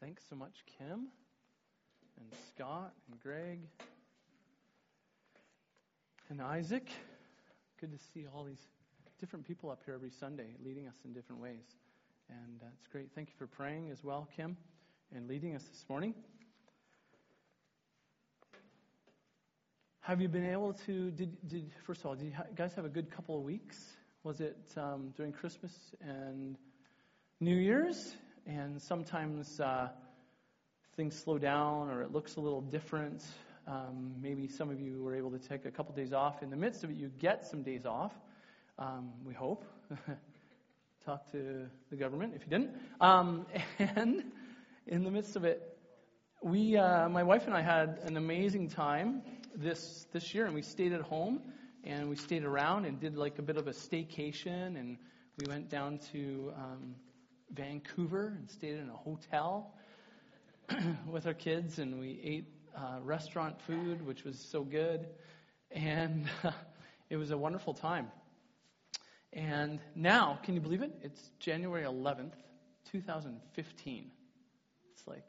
Thanks so much, Kim and Scott and Greg and Isaac. Good to see all these different people up here every Sunday leading us in different ways. And it's great. Thank you for praying as well, Kim, and leading us this morning. Have you been able to, first of all, did you guys have a good couple of weeks? Was it during Christmas and New Year's? And sometimes things slow down or it looks a little different. Maybe some of you were able to take a couple days off. In the midst of it, you get some days off, we hope. Talk to the government if you didn't. And in the midst of it, my wife and I had an amazing time this year, and we stayed at home, and we stayed around and did like a bit of a staycation, and we went down to Vancouver and stayed in a hotel with our kids, and we ate restaurant food, which was so good, and it was a wonderful time. And now, can you believe it? It's January 11th, 2015. It's like,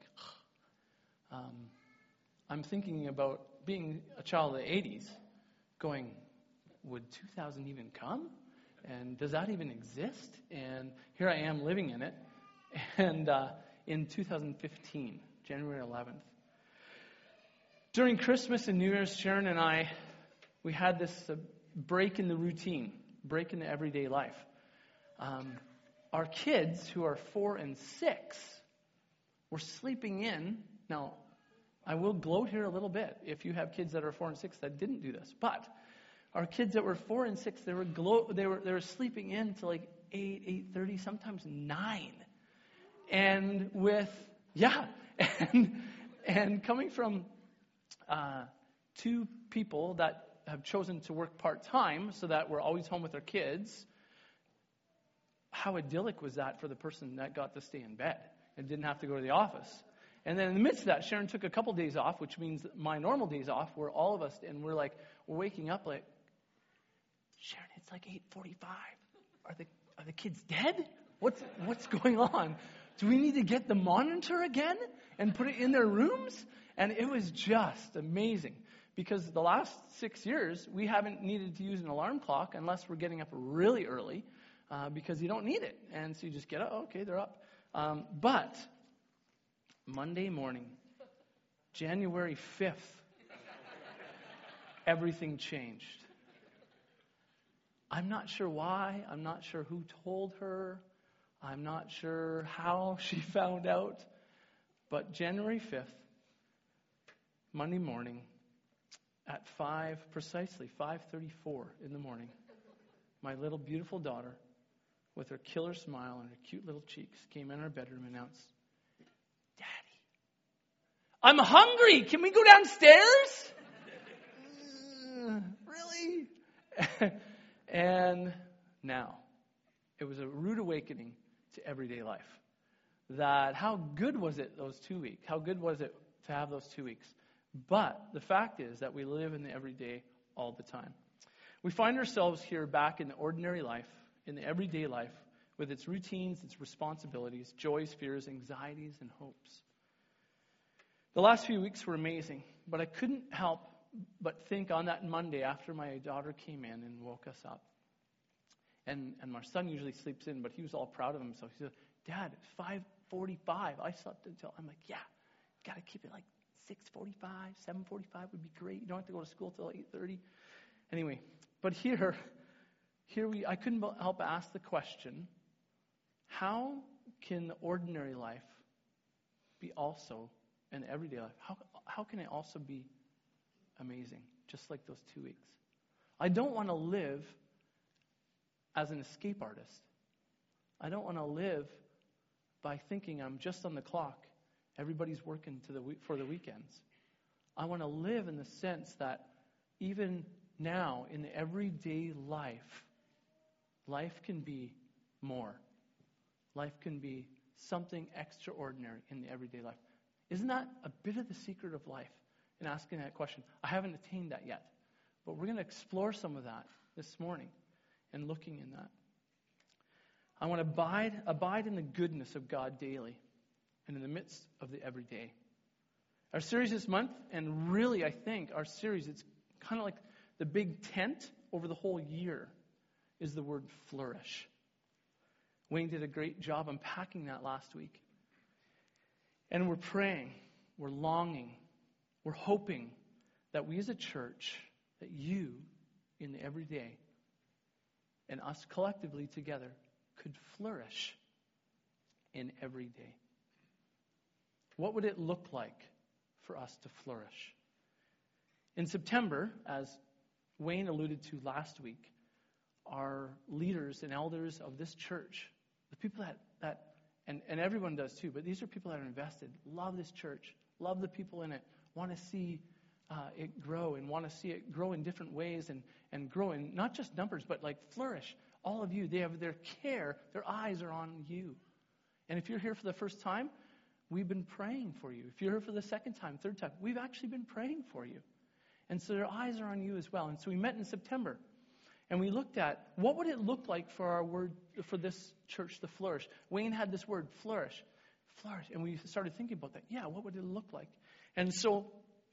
I'm thinking about being a child of the 80s, going, would 2000 even come? And does that even exist? And here I am living in it. And in 2015, January 11th. During Christmas and New Year's, Sharon and I, we had this break in the routine, break in the everyday life. Our kids, who are 4 and 6, were sleeping in. Now, I will gloat here a little bit if you have kids that are 4 and 6 that didn't do this. But our kids that were 4 and 6, they were sleeping in to like 8:30, sometimes 9. And and coming from 2 people that have chosen to work part-time so that we're always home with our kids, how idyllic was that for the person that got to stay in bed and didn't have to go to the office? And then in the midst of that, Sharon took a couple days off, which means that my normal days off were all of us, and we're waking up like, Sharon, it's like 8:45. Are the kids dead? What's going on? Do we need to get the monitor again and put it in their rooms? And it was just amazing, because the last 6 years, we haven't needed to use an alarm clock unless we're getting up really early, because you don't need it. And so you just get up, okay, they're up. But Monday morning, January 5th, everything changed. I'm not sure why. I'm not sure who told her. I'm not sure how she found out. But January 5th, Monday morning, at precisely 5:34 in the morning, my little beautiful daughter, with her killer smile and her cute little cheeks, came in our bedroom and announced, Daddy, I'm hungry. Can we go downstairs? Really? And now, it was a rude awakening to everyday life. That how good was it those 2 weeks? How good was it to have those 2 weeks? But the fact is that we live in the everyday all the time. We find ourselves here back in the ordinary life, in the everyday life, with its routines, its responsibilities, joys, fears, anxieties, and hopes. The last few weeks were amazing, but I couldn't help but think on that Monday after my daughter came in and woke us up. And my son usually sleeps in, but he was all proud of himself. He said, Dad, it's 5:45. I slept until, I'm like, yeah, got to keep it like 6:45, 7:45 would be great. You don't have to go to school till 8:30. Anyway, but I couldn't help but ask the question, how can the ordinary life be also an everyday life? How can it also be amazing, just like those 2 weeks? I don't want to live as an escape artist. I don't want to live by thinking I'm just on the clock. Everybody's working for the weekends. I want to live in the sense that even now, in the everyday life can be more. Life can be something extraordinary in the everyday life. Isn't that a bit of the secret of life? In asking that question. I haven't attained that yet. But we're going to explore some of that this morning and looking in that. I want to abide in the goodness of God daily. and in the midst of the everyday. Our series this month, and really I think our series, it's kind of like the big tent over the whole year, is the word flourish. Wayne did a great job unpacking that last week. And we're praying, we're longing, we're hoping that we as a church, that you in the everyday and us collectively together could flourish in every day. What would it look like for us to flourish? In September, as Wayne alluded to last week, our leaders and elders of this church, the people that and everyone does too, but these are people that are invested, love this church, love the people in it, want to see it grow and want to see it grow in different ways and grow in not just numbers, but like flourish. All of you, they have their care, their eyes are on you. And if you're here for the first time, we've been praying for you. If you're here for the second time, third time, we've actually been praying for you. And so their eyes are on you as well. And so we met in September. And we looked at what would it look like for our word, for this church to flourish. Wayne had this word, flourish. Flourish. And we started thinking about that. Yeah, what would it look like? And so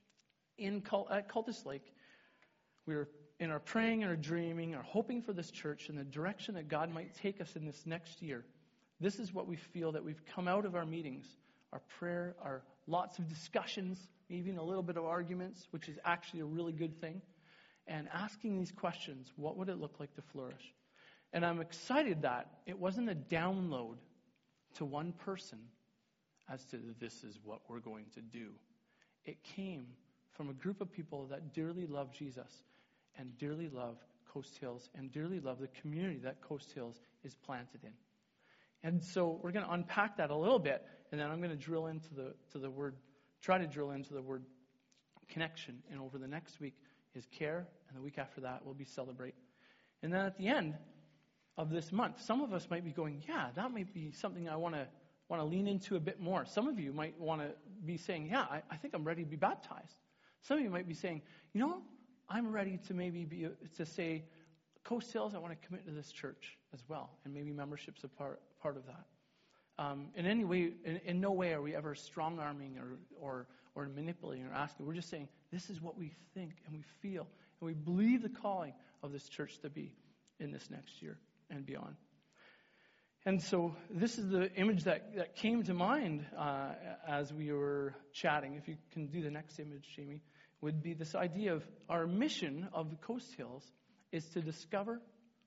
at Cultus Lake, we were in our praying and our dreaming, our hoping for this church and the direction that God might take us in this next year. This is what we feel that we've come out of our meetings, our prayer, our lots of discussions, even a little bit of arguments, which is actually a really good thing. And asking these questions, what would it look like to flourish? And I'm excited that it wasn't a download to one person as to this is what we're going to do. It came from a group of people that dearly love Jesus and dearly love Coast Hills and dearly love the community that Coast Hills is planted in. And so we're going to unpack that a little bit, and then I'm going to drill into the word, try to drill into the word connection. And over the next week is care, and the week after that will be celebrate. And then at the end of this month, some of us might be going, yeah, that might be something I want to lean into a bit more. Some of you might want to be saying, yeah, I think I'm ready to be baptized. Some of you might be saying, I'm ready to to say, Coast Hills, I want to commit to this church as well, and maybe membership's a part of that. In any way, in no way are we ever strong-arming or manipulating or asking. We're just saying, this is what we think and we feel, and we believe the calling of this church to be in this next year and beyond. And so this is the image that came to mind as we were chatting. If you can do the next image, Jamie, would be this idea of our mission of the Coast Hills is to discover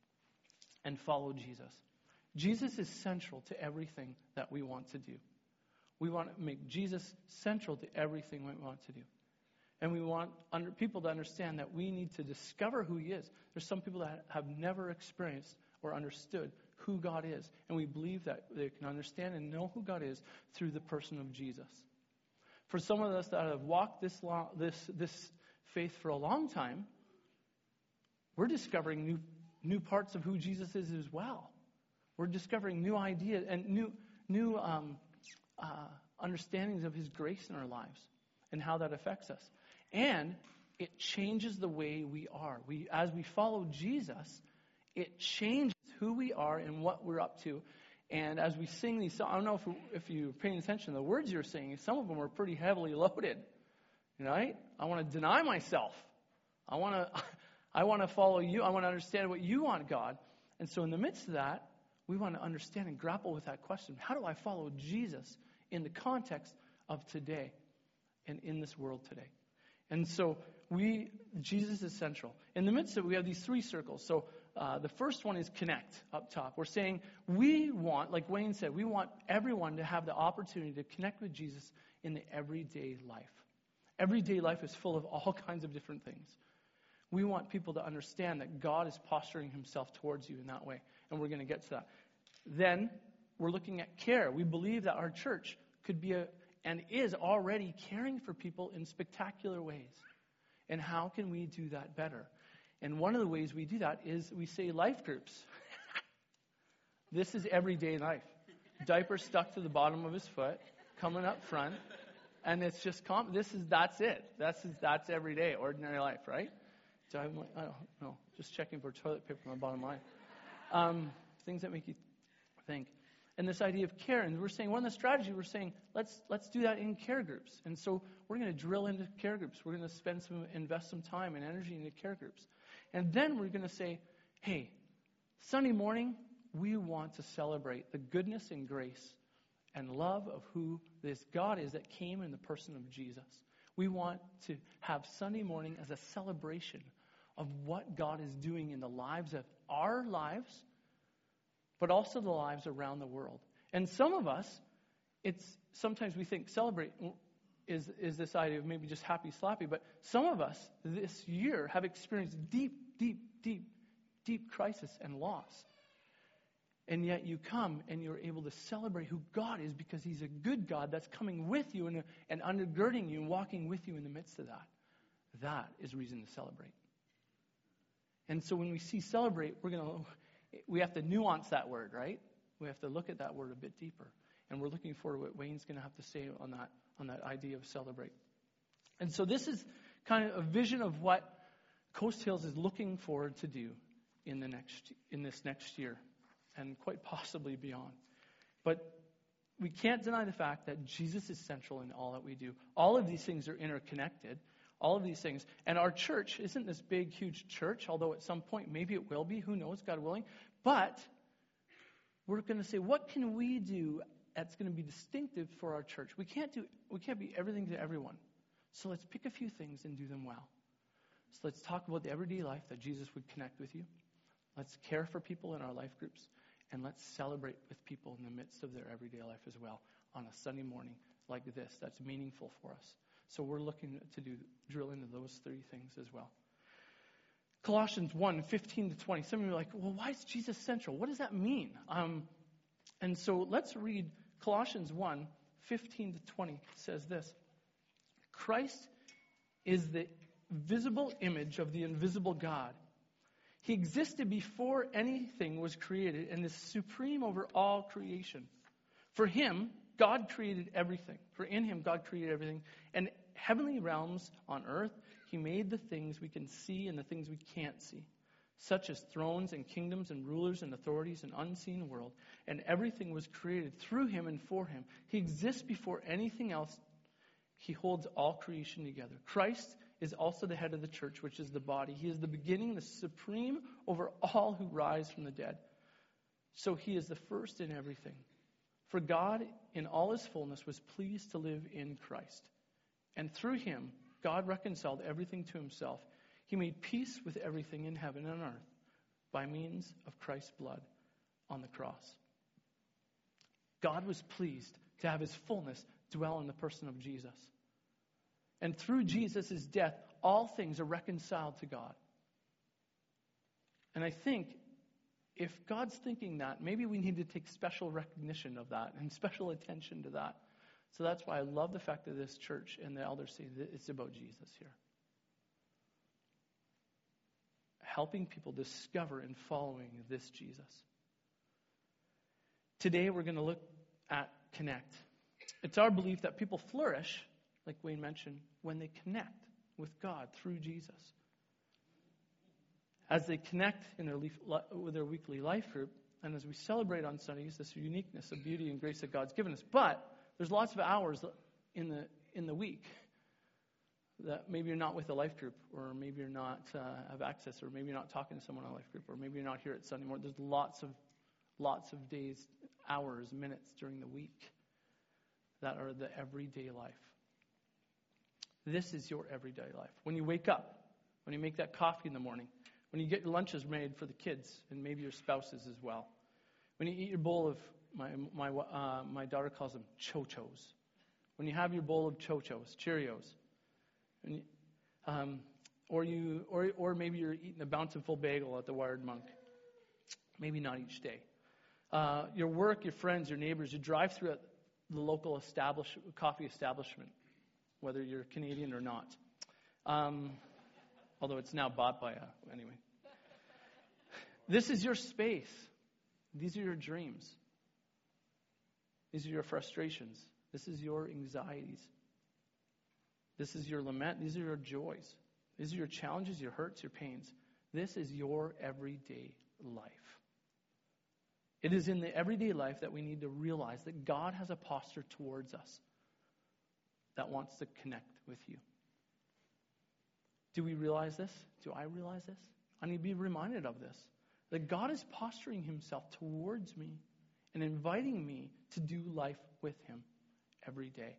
and follow Jesus. Jesus is central to everything that we want to do. We want to make Jesus central to everything we want to do. And we want people to understand that we need to discover who He is. There's some people that have never experienced or understood who God is. And we believe that they can understand and know who God is through the person of Jesus. For some of us that have walked this faith for a long time, we're discovering new parts of who Jesus is as well. We're discovering new ideas and new understandings of His grace in our lives and how that affects us. And it changes the way we are. As we follow Jesus, it changes who we are and what we're up to. And as we sing these songs, I don't know if you're paying attention to the words you're singing, some of them are pretty heavily loaded. Right? I want to deny myself. I want to follow you. I want to understand what you want, God. And so in the midst of that, we want to understand and grapple with that question. How do I follow Jesus in the context of today and in this world today? And so Jesus is central. In the midst of it, we have these three circles. So the first one is connect up top. We're saying we want, like Wayne said, we want everyone to have the opportunity to connect with Jesus in the everyday life. Everyday life is full of all kinds of different things. We want people to understand that God is posturing Himself towards you in that way. And we're going to get to that. Then we're looking at care. We believe that our church could be and is already caring for people in spectacular ways. And how can we do that better? And one of the ways we do that is we say life groups. This is everyday life. Diaper stuck to the bottom of his foot, coming up front, and it's just that's it. That's everyday, ordinary life, right? So I'm like, I don't know, just checking for toilet paper on the bottom line. Things that make you think. And this idea of care. And we're saying, one of the strategies, we're saying, let's do that in care groups. And so we're going to drill into care groups. We're going to invest some time and energy into care groups. And then we're going to say, hey, Sunday morning, we want to celebrate the goodness and grace and love of who this God is that came in the person of Jesus. We want to have Sunday morning as a celebration of what God is doing in the lives of our lives, but also the lives around the world. And some of us, sometimes we think celebrate is this idea of maybe just happy slappy, but some of us this year have experienced deep crisis and loss. And yet you come and you're able to celebrate who God is because He's a good God that's coming with you and undergirding you and walking with you in the midst of that. That is reason to celebrate. And so when we see celebrate, we have to nuance that word, right? We have to look at that word a bit deeper. And we're looking forward to what Wayne's going to have to say on that idea of celebrate. And so this is kind of a vision of what Coast Hills is looking forward to do in this next year, and quite possibly beyond. But we can't deny the fact that Jesus is central in all that we do. All of these things are interconnected. All of these things. And our church isn't this big, huge church, although at some point maybe it will be. Who knows, God willing. But we're going to say, what can we do that's going to be distinctive for our church? We can't be everything to everyone. So let's pick a few things and do them well. So let's talk about the everyday life that Jesus would connect with you. Let's care for people in our life groups. And let's celebrate with people in the midst of their everyday life as well on a Sunday morning like this that's meaningful for us. So we're looking to drill into those three things as well. Colossians 1:15-20. Some of you are like, well, why is Jesus central? What does that mean? And so let's read Colossians 1:15-20. Says this: Christ is the visible image of the invisible God. He existed before anything was created and is supreme over all creation. For Him, God created everything. For in Him, God created everything. And heavenly realms on earth, He made the things we can see and the things we can't see, such as thrones and kingdoms and rulers and authorities and unseen world. And everything was created through Him and for Him. He exists before anything else. He holds all creation together. Christ is also the head of the church, which is the body. He is the beginning, the supreme over all who rise from the dead. So He is the first in everything. For God, in all His fullness, was pleased to live in Christ. And through Him, God reconciled everything to Himself. He made peace with everything in heaven and earth by means of Christ's blood on the cross. God was pleased to have His fullness dwell in the person of Jesus. And through Jesus' death, all things are reconciled to God. And I think if God's thinking that, maybe we need to take special recognition of that and special attention to that. So that's why I love the fact that this church and the elders say that it's about Jesus here. Helping people discover and following this Jesus. Today we're going to look at Connect. It's our belief that people flourish, like Wayne mentioned, when they connect with God through Jesus. As they connect in with their weekly life group, and as we celebrate on Sundays this uniqueness of beauty and grace that God's given us. But there's lots of hours in the week that maybe you're not with a life group, or maybe you're not have access, or maybe you're not talking to someone on a life group, or maybe you're not here at Sunday morning. There's lots of days, hours, minutes during the week that are the everyday life. This is your everyday life. When you wake up, when you make that coffee in the morning, when you get your lunches made for the kids and maybe your spouses as well, when you eat your bowl of my daughter calls them chochos. When you have your bowl of chochos, Cheerios, and or maybe you're eating a bountiful bagel at the Wired Monk. Maybe not each day. Your work, your friends, your neighbors, you drive through the local coffee establishment, whether you're Canadian or not. Although it's now bought by anyway. This is your space. These are your dreams. These are your frustrations. This is your anxieties. This is your lament. These are your joys. These are your challenges, your hurts, your pains. This is your everyday life. It is in the everyday life that we need to realize that God has a posture towards us that wants to connect with you. Do we realize this? Do I realize this? I need to be reminded of this. That God is posturing himself towards me and inviting me to do life with him every day.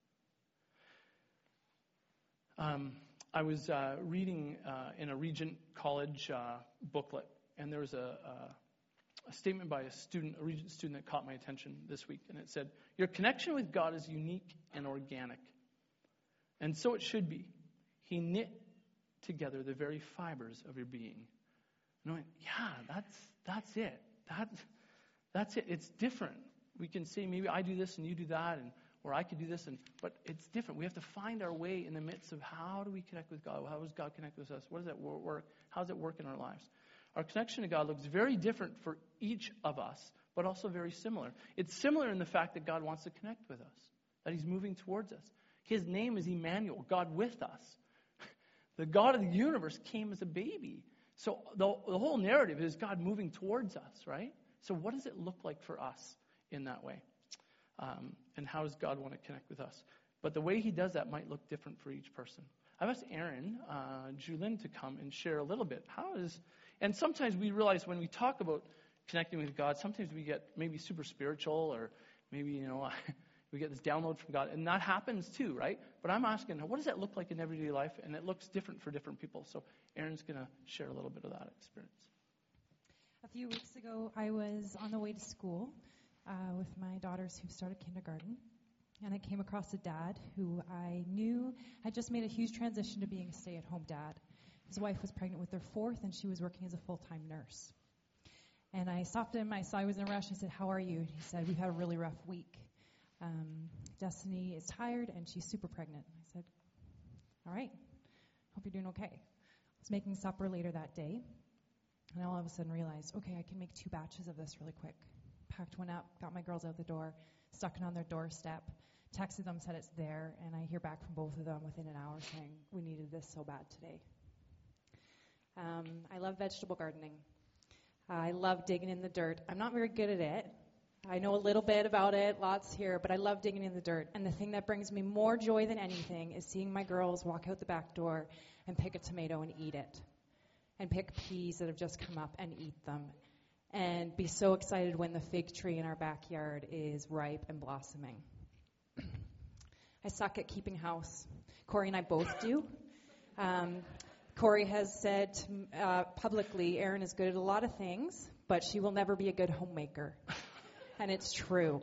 I was reading in a Regent College booklet, and there was a statement by a Regent student that caught my attention this week, and it said, "Your connection with God is unique and organic, and so it should be. He knit together the very fibers of your being." And I went, yeah, that's it. That's it. It's different. We can say maybe I do this and you do that, or I could do this, but it's different. We have to find our way in the midst of how do we connect with God? How does God connect with us? What does that work? How does it work in our lives? Our connection to God looks very different for each of us, but also very similar. It's similar in the fact that God wants to connect with us, that he's moving towards us. His name is Emmanuel, God with us. The God of the universe came as a baby. So the whole narrative is God moving towards us, right? So what does it look like for us in that way? And how does God want to connect with us? But the way he does that might look different for each person. I've asked Aaron Julin to come and share a little bit. And sometimes we realize when we talk about connecting with God, sometimes we get maybe super spiritual, or maybe, we get this download from God. And that happens too, right? But I'm asking, what does that look like in everyday life? And it looks different for different people. So Aaron's going to share a little bit of that experience. A few weeks ago, I was on the way to school with my daughters who started kindergarten. And I came across a dad who I knew had just made a huge transition to being a stay-at-home dad. His wife was pregnant with their fourth, and she was working as a full-time nurse. And I stopped him. I saw he was in a rush. I said, "How are you?" And he said, "We've had a really rough week. Destiny is tired, and she's super pregnant." I said, "All right. Hope you're doing okay." I was making supper later that day, and I all of a sudden realized, okay, I can make 2 batches of this really quick. Packed one up, got my girls out the door, stuck it on their doorstep, texted them, said it's there, and I hear back from both of them within an hour saying, "We needed this so bad today." I love vegetable gardening. I love digging in the dirt. I'm not very good at it. I know a little bit about it, lots here, but I love digging in the dirt. And the thing that brings me more joy than anything is seeing my girls walk out the back door and pick a tomato and eat it. And pick peas that have just come up and eat them. And be so excited when the fig tree in our backyard is ripe and blossoming. I suck at keeping house. Corey and I both do. Corey has said publicly, Erin is good at a lot of things, but she will never be a good homemaker. And it's true.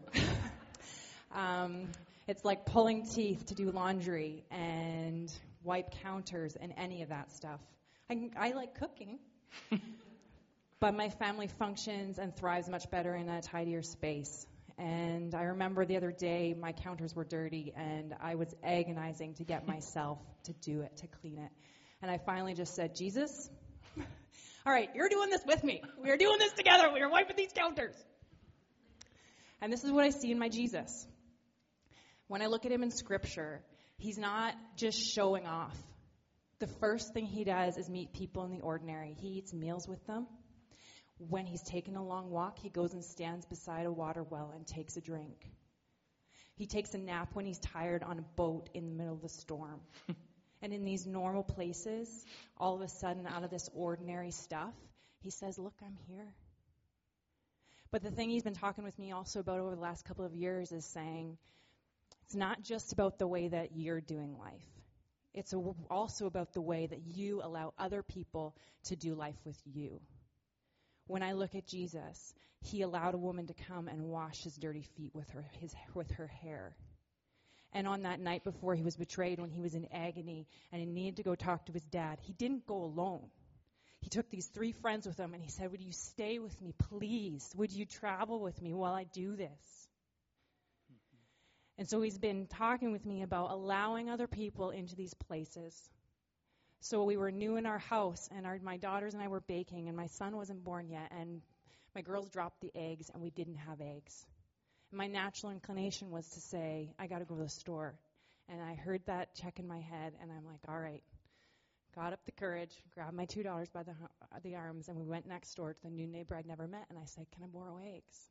It's like pulling teeth to do laundry and wipe counters and any of that stuff. I like cooking, but my family functions and thrives much better in a tidier space. And I remember the other day my counters were dirty, and I was agonizing to get myself to do it, to clean it. And I finally just said, "Jesus, all right, you're doing this with me. We're doing this together. We're wiping these counters." And this is what I see in my Jesus. When I look at him in Scripture, he's not just showing off. The first thing he does is meet people in the ordinary. He eats meals with them. When he's taken a long walk, he goes and stands beside a water well and takes a drink. He takes a nap when he's tired on a boat in the middle of the storm. And in these normal places, all of a sudden, out of this ordinary stuff, he says, "Look, I'm here." But the thing he's been talking with me also about over the last couple of years is saying, it's not just about the way that you're doing life. It's also about the way that you allow other people to do life with you. When I look at Jesus, he allowed a woman to come and wash his dirty feet with her hair. And on that night before he was betrayed, when he was in agony and he needed to go talk to his dad, he didn't go alone. He took these 3 friends with him and he said, "Would you stay with me, please? Would you travel with me while I do this?" And so he's been talking with me about allowing other people into these places. So we were new in our house, and my daughters and I were baking, and my son wasn't born yet, and my girls dropped the eggs, and we didn't have eggs. And my natural inclination was to say, "I got to go to the store." And I heard that check in my head, and I'm like, all right, got up the courage, grabbed my $2 by the arms, and we went next door to the new neighbor I'd never met, and I said, can I borrow eggs?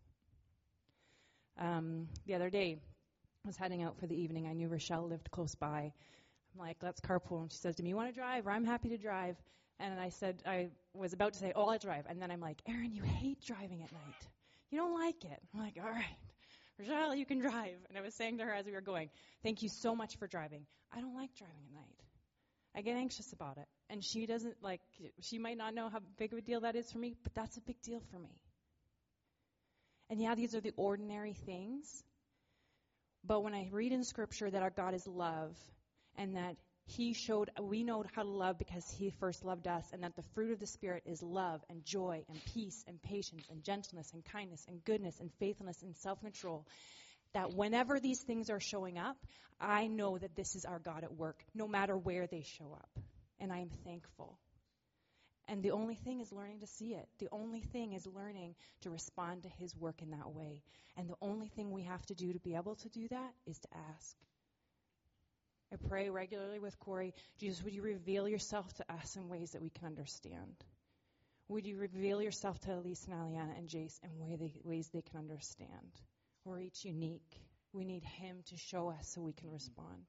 The other day, I was heading out for the evening. I knew Rochelle lived close by. I'm like, let's carpool. And she says to me, you want to drive? Or I'm happy to drive. And I said, I was about to say, oh, I'll drive. And then I'm like, Erin, you hate driving at night. You don't like it. I'm like, all right, Rochelle, you can drive. And I was saying to her as we were going, thank you so much for driving. I don't like driving at night. I get anxious about it. And she doesn't she might not know how big of a deal that is for me, but that's a big deal for me. And yeah, these are the ordinary things. But when I read in Scripture that our God is love, and that we know how to love because He first loved us, and that the fruit of the Spirit is love and joy and peace and patience and gentleness and kindness and goodness and faithfulness and self-control, that whenever these things are showing up, I know that this is our God at work, no matter where they show up. And I am thankful. And the only thing is learning to see it. The only thing is learning to respond to His work in that way. And the only thing we have to do to be able to do that is to ask. I pray regularly with Corey, Jesus, would you reveal yourself to us in ways that we can understand? Would you reveal yourself to Elise and Aliana and Jace in ways they can understand? We're each unique. We need Him to show us so we can respond.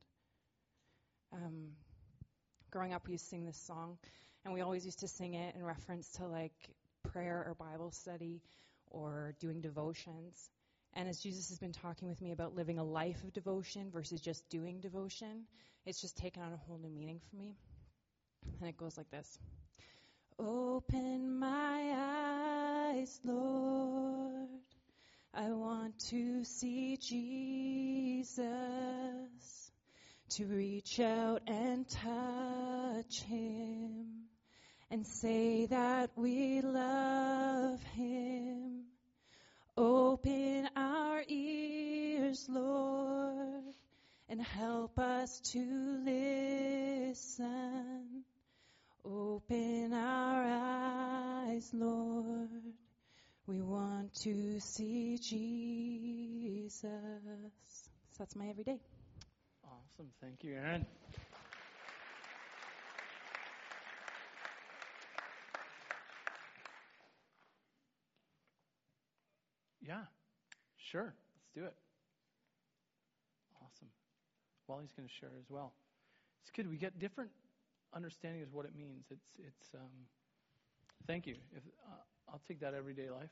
Growing up, we used to sing this song, and we always used to sing it in reference to prayer or Bible study or doing devotions. And as Jesus has been talking with me about living a life of devotion versus just doing devotion, it's just taken on a whole new meaning for me. And it goes like this. Open my eyes, Lord. I want to see Jesus, to reach out and touch Him and say that we love Him. Open our ears, Lord, and help us to listen. Open our eyes, Lord. We want to see Jesus. So that's my everyday. Awesome. Thank you, Erin. Yeah, sure. Let's do it. Awesome. Wally's going to share as well. It's good. We get different understanding of what it means. It's. Thank you. I'll take that everyday life.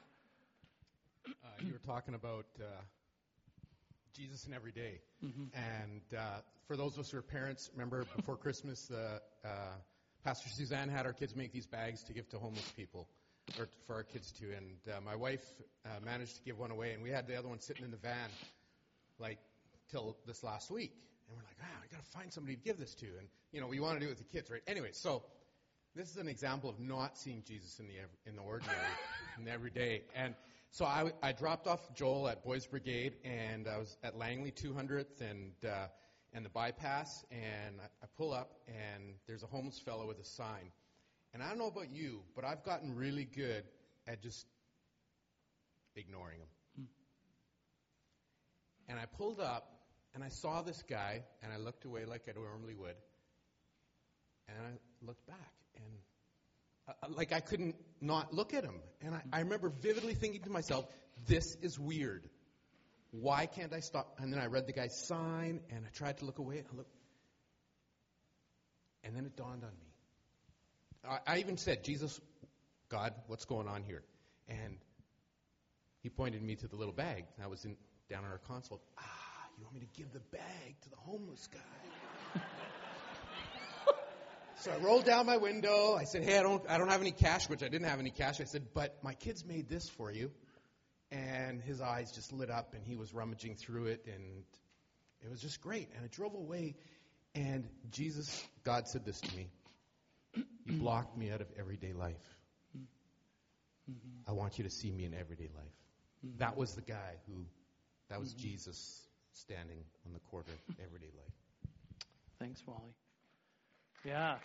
You were talking about Jesus in every day. Mm-hmm. And for those of us who are parents, remember before Christmas, Pastor Suzanne had our kids make these bags to give to homeless people, or for our kids to. And my wife managed to give one away, and we had the other one sitting in the van, till this last week. And we're like, I got to find somebody to give this to. And, we want to do it with the kids, right? Anyway, so this is an example of not seeing Jesus in the ordinary, in the everyday. And so I dropped off Joel at Boys Brigade, and I was at Langley 200th and the bypass, and I pull up, and there's a homeless fellow with a sign. And I don't know about you, but I've gotten really good at just ignoring him. And I pulled up, and I saw this guy, and I looked away like I normally would, and I looked back, and I couldn't not look at him. And I remember vividly thinking to myself, this is weird. Why can't I stop? And then I read the guy's sign, and I tried to look away. And then it dawned on me. I even said, Jesus, God, what's going on here? And He pointed me to the little bag that was down on our console. You want me to give the bag to the homeless guy? So I rolled down my window. I said, hey, I don't have any cash, which I didn't have any cash. I said, but my kids made this for you. And his eyes just lit up, and he was rummaging through it, and it was just great. And I drove away, and God said this to me. You blocked me out of everyday life. I want you to see me in everyday life. That was the guy that was Jesus standing on the corner of everyday life. Thanks, Wally. Yeah.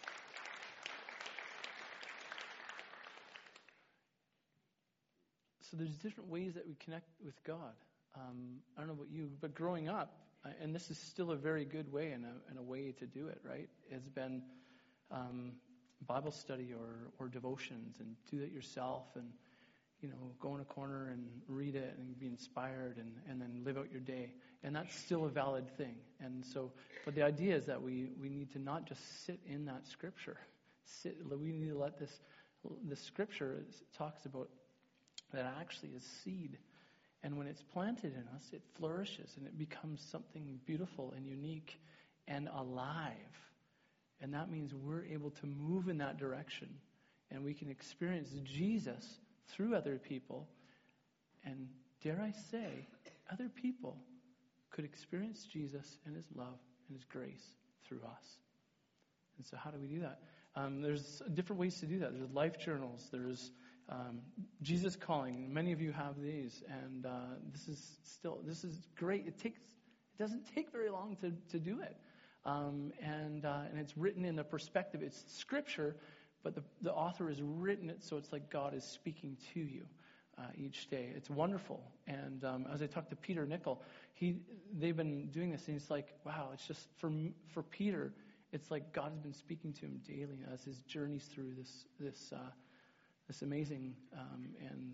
So there's different ways that we connect with God. I don't know about you, but growing up, and this is still a very good way and a way to do it, right, has been Bible study or devotions, and do it yourself, and go in a corner and read it and be inspired, and then live out your day. And that's still a valid thing. And so, but the idea is that we need to not just sit in that scripture. We need to let the scripture talks about that actually is seed. And when it's planted in us, it flourishes and it becomes something beautiful and unique and alive. And that means we're able to move in that direction. And we can experience Jesus through other people. And dare I say, other people could experience Jesus and his love and his grace through us. And so how do we do that? There's different ways to do that. There's life journals. There's Jesus Calling. Many of you have these, and this is great. It doesn't take very long to do it, and it's written in the perspective. It's scripture, but the author has written it so it's like God is speaking to you each day. It's wonderful. And as I talked to Peter Nickel, they've been doing this, and he's like, wow, it's just for Peter. It's like God has been speaking to him daily as his journeys through this amazing and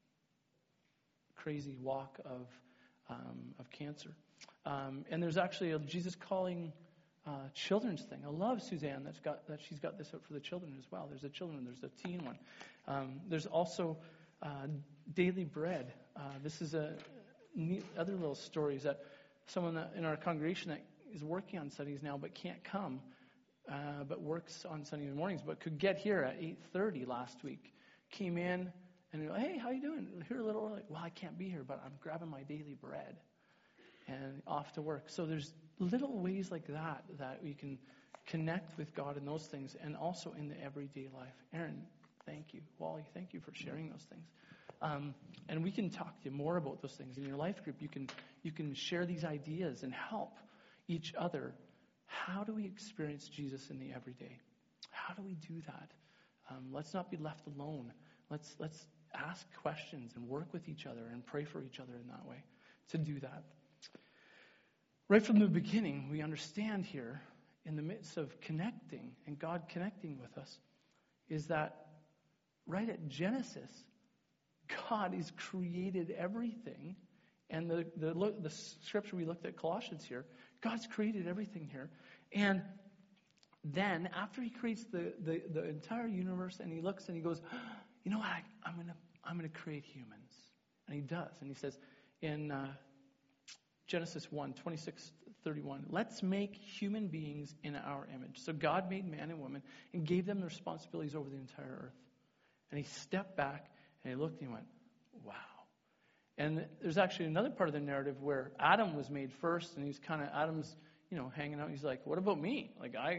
crazy walk of cancer. And there's actually a Jesus Calling children's thing. I love Suzanne that she's got this out for the children as well. There's a teen one. There's also Daily Bread. This is a neat other little stories that someone in our congregation that is working on Sundays now but can't come, but works on Sunday mornings, but could get here at 8:30 last week. Came in and they're like, hey, how you doing? Here a little early. Well, I can't be here, but I'm grabbing my daily bread and off to work. So there's little ways like that we can connect with God in those things, and also in the everyday life. Aaron, thank you. Wally, thank you for sharing those things. And we can talk to you more about those things in your life group. You can share these ideas and help each other. How do we experience Jesus in the everyday? How do we do that? Let's not be left alone. Let's ask questions and work with each other and pray for each other in that way to do that. Right from the beginning, we understand here, in the midst of connecting and God connecting with us, is that right at Genesis, God has created everything. And the scripture we looked at, Colossians here, God's created everything here. And then after he creates the entire universe, and he looks and he goes, you know what, I'm gonna create humans. And he does. And he says in Genesis 1:26-31, let's make human beings in our image. So God made man and woman and gave them the responsibilities over the entire earth. And he stepped back and he looked and he went, wow. And there's actually another part of the narrative where Adam was made first, and Adam's, hanging out. He's like, what about me?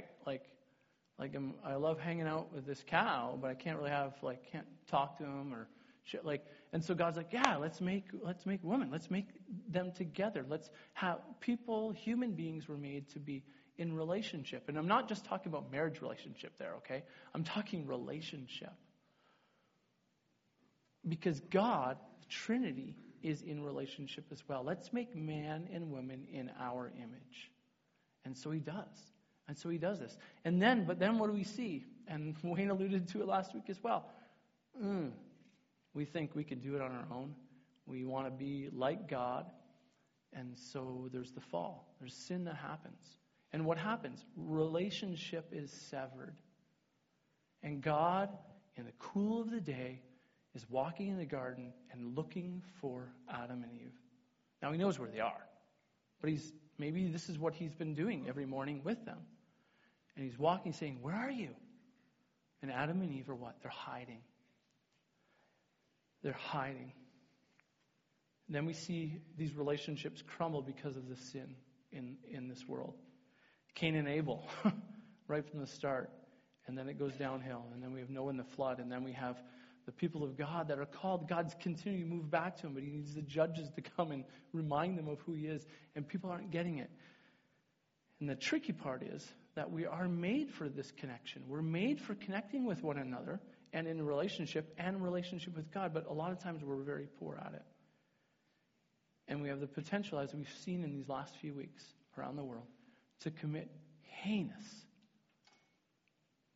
I love hanging out with this cow, but I can't really can't talk to him or shit. And so God's like, yeah, let's make women. Let's make them together. Let's have human beings were made to be in relationship. And I'm not just talking about marriage relationship there, okay? I'm talking relationship. Because God, the Trinity, is in relationship as well. Let's make man and woman in our image. And so he does. And so he does this. But then what do we see? And Wayne alluded to it last week as well. We think we can do it on our own. We want to be like God. And so there's the fall. There's sin that happens. And what happens? Relationship is severed. And God, in the cool of the day, is walking in the garden and looking for Adam and Eve. Now he knows where they are. But maybe this is what he's been doing every morning with them. And he's walking saying, where are you? And Adam and Eve are what? They're hiding. They're hiding. And then we see these relationships crumble because of the sin in this world. Cain and Abel, right from the start. And then it goes downhill. And then we have Noah and the flood. And then we have the people of God that are called. God's continuing to move back to him, but he needs the judges to come and remind them of who he is. And people aren't getting it. And the tricky part is that we are made for this connection. We're made for connecting with one another and in relationship with God, but a lot of times we're very poor at it. And we have the potential, as we've seen in these last few weeks around the world, to commit heinous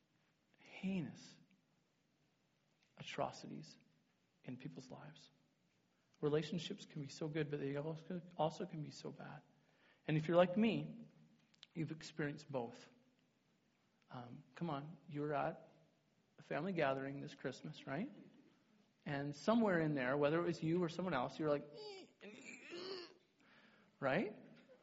heinous atrocities in people's lives. Relationships can be so good, but they also can be so bad. And if you're like me, you've experienced both. Come on, you were at a family gathering this Christmas, right? And somewhere in there, whether it was you or someone else, you were like, right?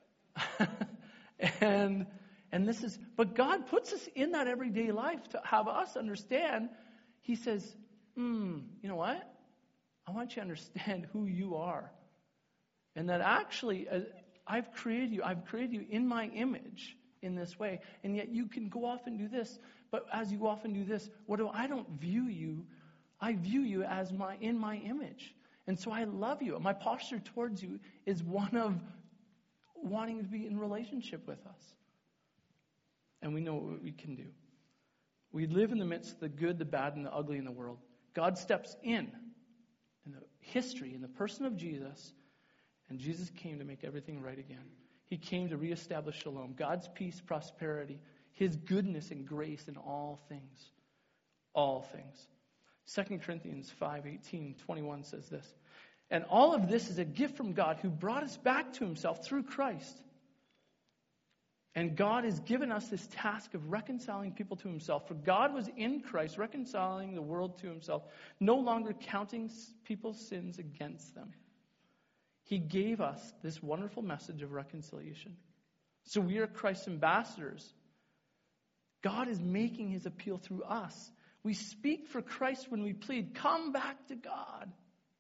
and this is, but God puts us in that everyday life to have us understand. He says, you know what? I want you to understand who you are. And that actually, I've created you in my image in this way. And yet you can go off and do this. But as you go off and do this, I don't view you. I view you as in my image. And so I love you. My posture towards you is one of wanting to be in relationship with us. And we know what we can do. We live in the midst of the good, the bad, and the ugly in the world. God steps in the history, in the person of Jesus, and Jesus came to make everything right again. He came to reestablish shalom, God's peace, prosperity, His goodness and grace in all things. All things. 2 Corinthians 5:18-21 says this. And all of this is a gift from God who brought us back to Himself through Christ. And God has given us this task of reconciling people to Himself. For God was in Christ, reconciling the world to Himself, no longer counting people's sins against them. He gave us this wonderful message of reconciliation. So we are Christ's ambassadors. God is making His appeal through us. We speak for Christ when we plead, come back to God.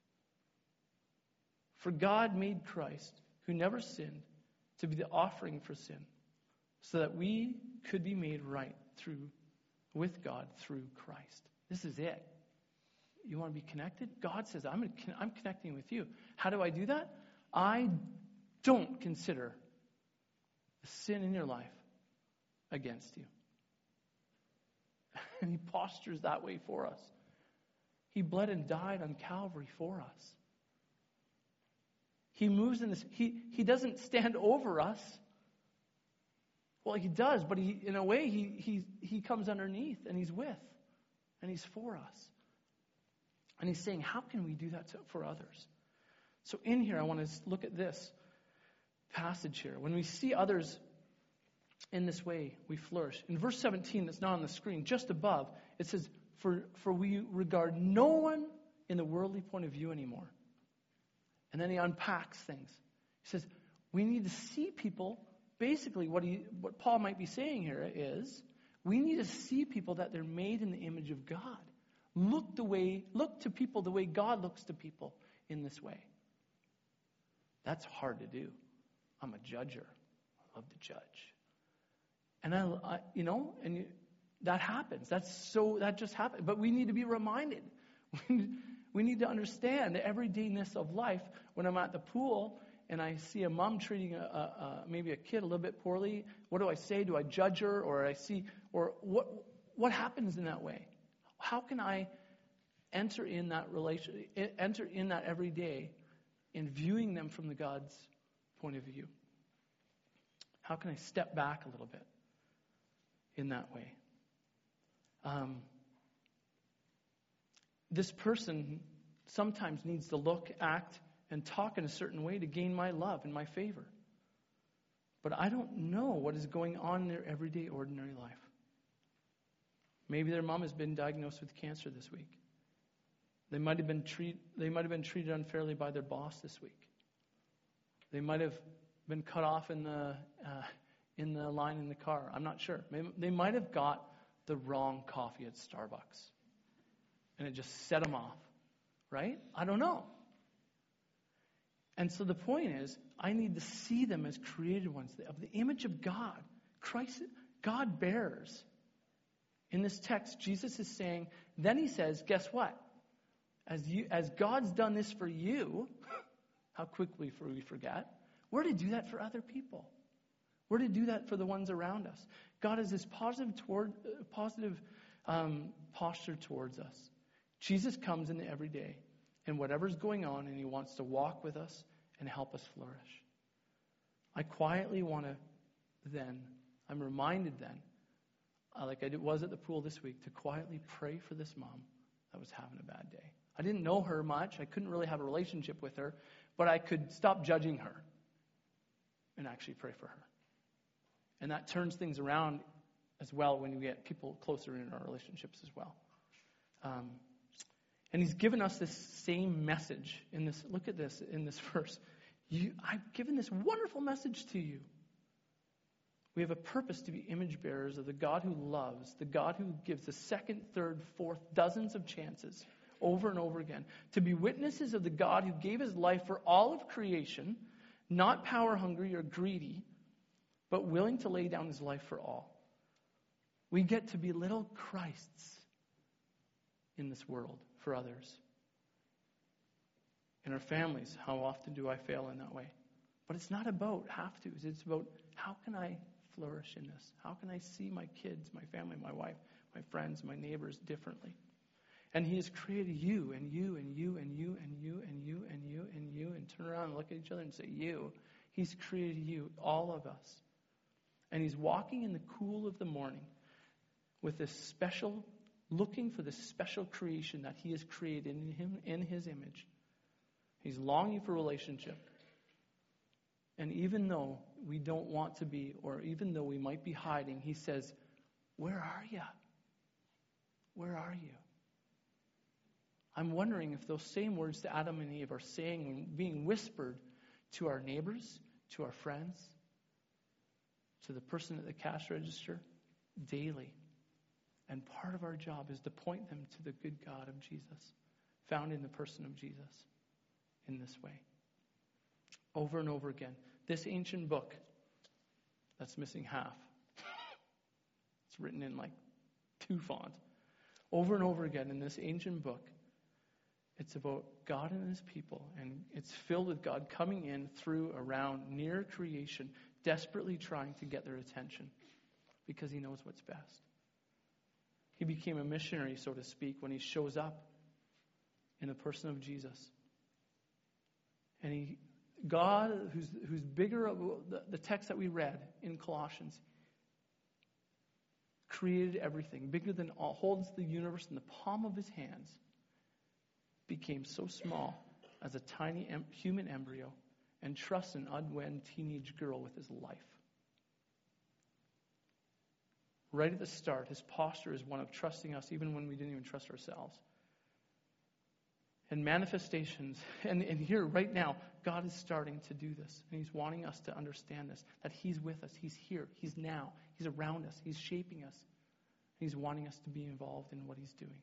For God made Christ, who never sinned, to be the offering for sin, so that we could be made right with God through Christ. This is it. You want to be connected? God says, I'm connecting with you. How do I do that? I don't consider the sin in your life against you. And He postures that way for us. He bled and died on Calvary for us. He moves in this. He doesn't stand over us. Well, He does, but in a way, he comes underneath, and He's with, and He's for us. And He's saying, how can we do that for others? So in here, I want to look at this passage here. When we see others in this way, we flourish. In verse 17, that's not on the screen, just above, it says, for we regard no one in the worldly point of view anymore. And then he unpacks things. He says, we need to see people. Basically, what Paul might be saying here is, we need to see people that they're made in the image of God. Look to people the way God looks to people in this way. That's hard to do. I'm a judger. I love to judge. And that happens. That just happens. But we need to be reminded. We need to understand the everydayness of life. When I'm at the pool and I see a mom treating maybe a kid a little bit poorly, what do I say? Do I judge her, or what happens in that way? How can I enter in that every day in viewing them from the God's point of view? How can I step back a little bit in that way? This person sometimes needs to look, act, and talk in a certain way to gain my love and my favor. But I don't know what is going on in their everyday, ordinary life. Maybe their mom has been diagnosed with cancer this week. They might have been treated unfairly by their boss this week. They might have been cut off in the line in the car. I'm not sure. They might have got the wrong coffee at Starbucks, and it just set them off. Right? I don't know. And so the point is, I need to see them as created ones, of the image of God. Christ, God bears. In this text, Jesus is saying, then He says, guess what? As God's done this for you, how quickly we forget, we're to do that for other people. We're to do that for the ones around us. God has this positive posture towards us. Jesus comes in the everyday, and whatever's going on, and He wants to walk with us and help us flourish. I quietly want to I'm reminded then, like I was at the pool this week, to quietly pray for this mom that was having a bad day. I didn't know her much. I couldn't really have a relationship with her, but I could stop judging her and actually pray for her. And that turns things around as well when you get people closer in our relationships as well. And he's given us this same message in this. Look at this in this verse. I've given this wonderful message to you. We have a purpose to be image bearers of the God who loves, the God who gives the second, third, fourth, dozens of chances over and over again, to be witnesses of the God who gave his life for all of creation, not power hungry or greedy, but willing to lay down his life for all. We get to be little Christs in this world for others. In our families, how often do I fail in that way? But it's not about have to. It's about how can I flourish in this? How can I see my kids, my family, my wife, my friends, my neighbors differently? And he has created you and you and you and you and you and you and you and you, and turn around and look at each other and say you. He's created you, all of us. And he's walking in the cool of the morning with this special, looking for this special creation that he has created in him, in his image. He's longing for relationship. And even though we don't want to be, or even though we might be hiding, he says, where are you? Where are you? I'm wondering if those same words to Adam and Eve are saying, being whispered to our neighbors, to our friends, to the person at the cash register daily. And part of our job is to point them to the good God of Jesus, found in the person of Jesus, in this way. Over and over again. This ancient book that's missing half. It's written in like 2 font. Over and over again in this ancient book, it's about God and his people, and it's filled with God coming in, through, around, near creation, desperately trying to get their attention because he knows what's best. He became a missionary, so to speak, when he shows up in the person of Jesus. And God, who's bigger, the text that we read in Colossians, created everything, bigger than all, holds the universe in the palm of his hands, became so small as a tiny human embryo and trusts an unwed teenage girl with his life. Right at the start, his posture is one of trusting us even when we didn't even trust ourselves. And manifestations, and here right now, God is starting to do this. And he's wanting us to understand this, that he's with us, he's here, he's now, he's around us, he's shaping us. He's wanting us to be involved in what he's doing.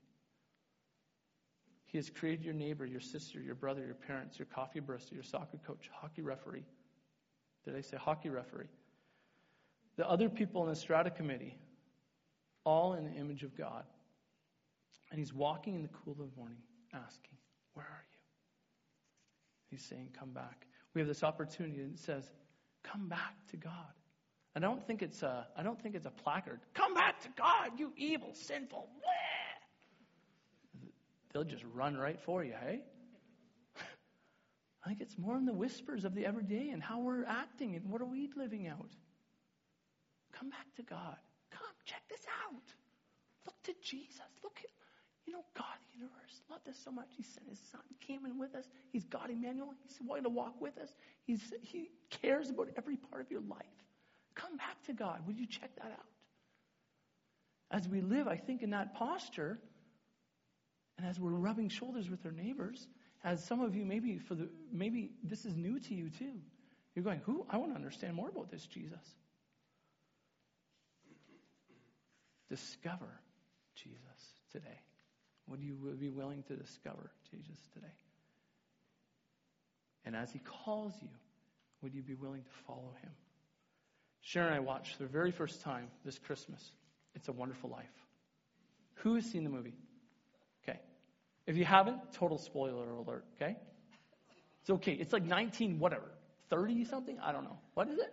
He has created your neighbor, your sister, your brother, your parents, your coffee barista, your soccer coach, hockey referee. Did I say hockey referee? The other people in the strata committee, all in the image of God. And he's walking in the cool of the morning, asking, where are you? He's saying, come back. We have this opportunity that says, come back to God. I don't think it's a placard. Come back to God, you evil, sinful. Bleh. They'll just run right for you, hey? I think it's more in the whispers of the everyday and how we're acting and what are we living out. Come back to God. Come, check this out. Look to Jesus. Look at, God, the universe, loved us so much. He sent his son. He came in with us. He's God Emmanuel. He's wanting to walk with us. He cares about every part of your life. Come back to God. Would you check that out? As we live, I think, in that posture, and as we're rubbing shoulders with our neighbors, as some of you maybe this is new to you too. You're going, I want to understand more about this Jesus. Discover Jesus today. Would you be willing to discover Jesus today? And as he calls you, would you be willing to follow him? Sharon and I watched for the very first time this Christmas, It's a Wonderful Life. Who has seen the movie? Okay. If you haven't, total spoiler alert, okay? It's okay. It's like 30 something? I don't know. What is it?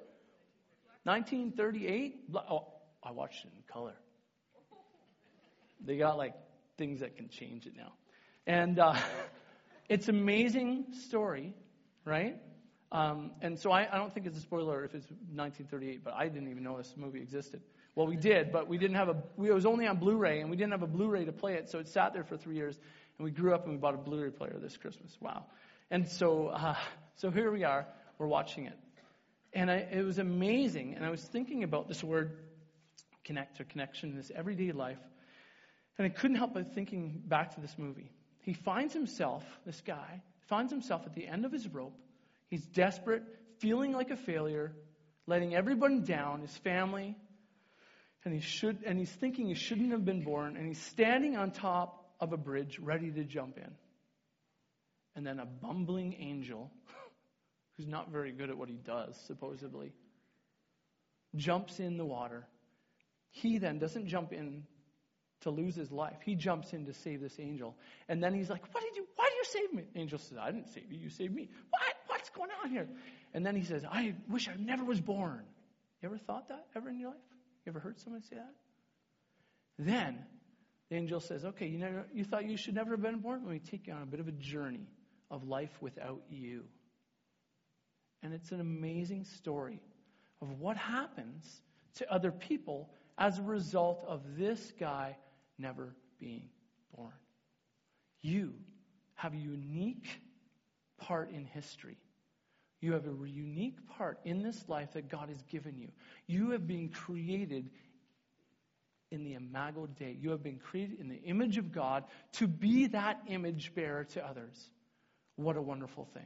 1938? Oh, I watched it in color. They got like things that can change it now. And it's an amazing story, right? And so I don't think it's a spoiler if it's 1938, but I didn't even know this movie existed. Well, we did, but we didn't have it was only on Blu-ray, and we didn't have a Blu-ray to play it, so it sat there for 3 years. And we grew up and we bought a Blu-ray player this Christmas. Wow. And so here we are. We're watching it. And it was amazing. And I was thinking about this word connect or connection in this everyday life. And I couldn't help but thinking back to this movie. He finds himself, this guy, finds himself at the end of his rope. He's desperate, feeling like a failure, letting everybody down, his family. And he's thinking he shouldn't have been born. And he's standing on top of a bridge ready to jump in. And then a bumbling angel, who's not very good at what he does, supposedly, jumps in the water. He then doesn't jump in to lose his life. He jumps in to save this angel. And then he's like, why did you save me? Angel says, I didn't save you, you saved me. What's going on here? And then he says, I wish I never was born. You ever thought that ever in your life? You ever heard someone say that? Then the angel says, okay, you thought you should never have been born? Let me take you on a bit of a journey of life without you. And it's an amazing story of what happens to other people as a result of this guy never being born. You have a unique part in history. You have a unique part in this life that God has given you. You have been created in the Imago Dei. You have been created in the image of God to be that image bearer to others. What a wonderful thing.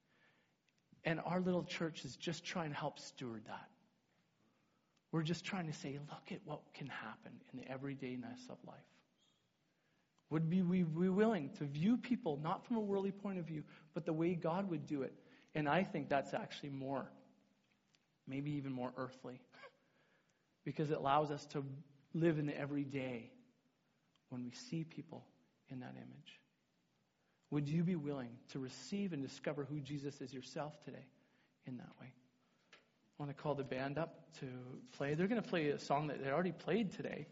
And our little church is just trying to help steward that. We're just trying to say, look at what can happen in the everydayness of life. Would we be willing to view people not from a worldly point of view, but the way God would do it? And I think that's actually more, maybe even more earthly, because it allows us to live in the everyday when we see people in that image. Would you be willing to receive and discover who Jesus is yourself today in that way? I want to call the band up to play. They're going to play a song that they already played today.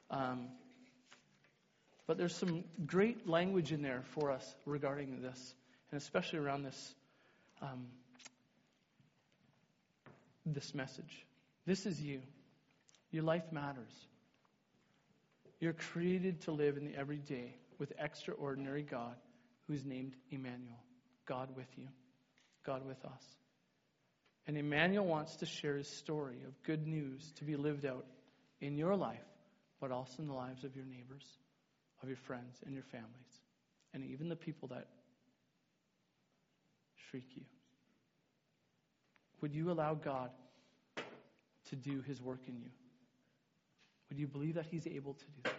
But there's some great language in there for us regarding this, and especially around this message. This is you. Your life matters. You're created to live in the everyday with extraordinary God who is named Emmanuel, God with you, God with us. And Emmanuel wants to share his story of good news to be lived out in your life, but also in the lives of your neighbors, of your friends, and your families, and even the people that shriek you. Would you allow God to do his work in you? Would you believe that he's able to do that?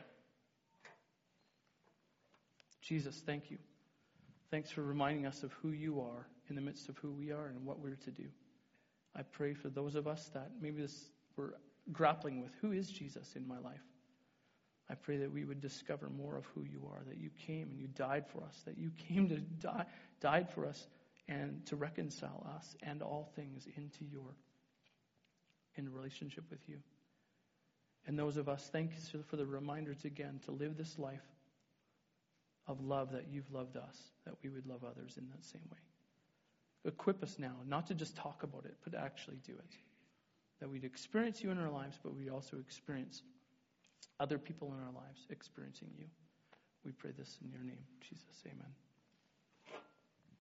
Jesus, thank you. Thanks for reminding us of who you are in the midst of who we are and what we're to do. I pray for those of us that maybe we're grappling with, who is Jesus in my life? I pray that we would discover more of who you are, that you came and you died for us, that you came to died for us and to reconcile us and all things in relationship with you. And those of us, thank you for the reminders again to live this life of love that you've loved us, that we would love others in that same way. Equip us now, not to just talk about it, but to actually do it. That we'd experience you in our lives, but we'd also experience other people in our lives experiencing you. We pray this in your name, Jesus. Amen.